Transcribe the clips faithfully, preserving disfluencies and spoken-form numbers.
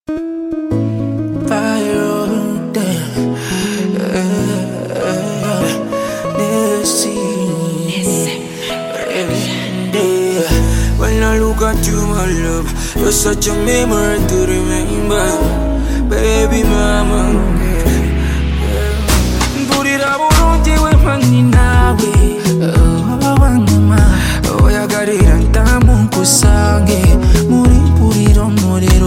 When I look at you, my love, you're such a memory to remember, baby mama. Burira burungi we mani nawe, oh mama, oh ya garira ntamu nkusange, muri buriro muriro.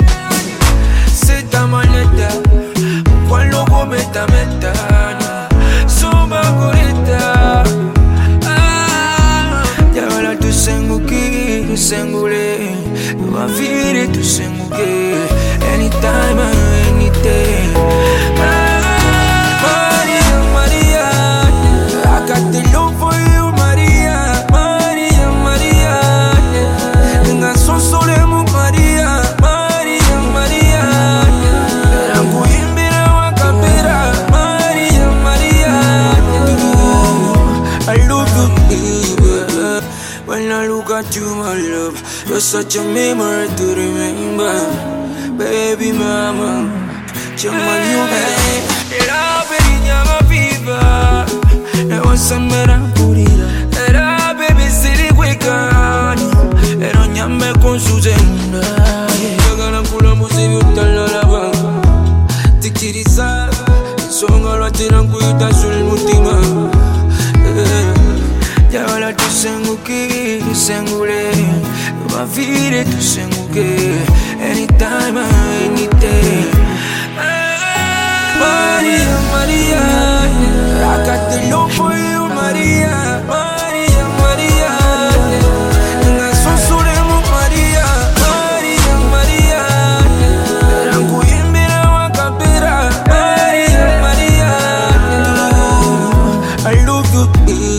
Seta maleta, kwalo go meta meta, sumba gorita. Sengule, you are feeling to senguke anytime, anything. Maria, Maria, I got the love for you, Maria, Maria, Maria. Tenga son solemo, Maria, Maria, Maria. Rangu imbira wakapira, Maria, Maria. I love you, baby. When I look at you, my love, you're such a memory to remember, baby mama. Chama you, baby. Era perinya mapiva, era sambera purira. Era baby city kwekani, era nyambe konsuzenda. Yagana kula musibi utalala tikiriza, songa la tiranguita sul mutima. Yabala tu senguke, sengule, ma vire tu senguke, anytime, anything. Maria, Maria, I got the love for you, Maria, Maria, Maria. Tenga son solemo, Maria, Maria, Maria. Rangu imbira wakapira, Maria, Maria. I love you.